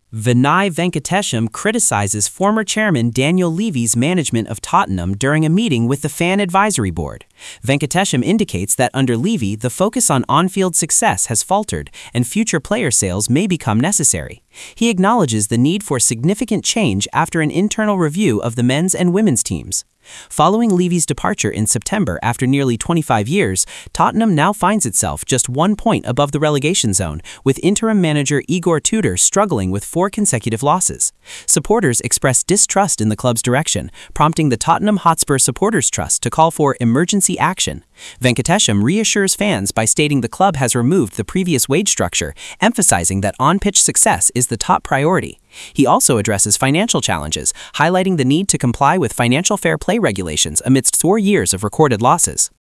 Vinay Venkatesham criticizes former chairman Daniel Levy's management of Tottenham during a meeting with the Fan Advisory Board. Venkatesham indicates that under Levy, the focus on on-field success has faltered and future player sales may become necessary. He acknowledges the need for significant change after an internal review of the men's and women's teams. Following Levy's departure in September after nearly 25 years, Tottenham now finds itself just 1 point above the relegation zone, with interim manager Igor Tudor struggling with 4 consecutive losses. Supporters expressed distrust in the club's direction, prompting the Tottenham Hotspur Supporters Trust to call for emergency action. Venkatesham reassures fans by stating the club has removed the previous wage structure, emphasizing that on-pitch success is the top priority. He also addresses financial challenges, highlighting the need to comply with financial fair play regulations amidst 4 years of recorded losses.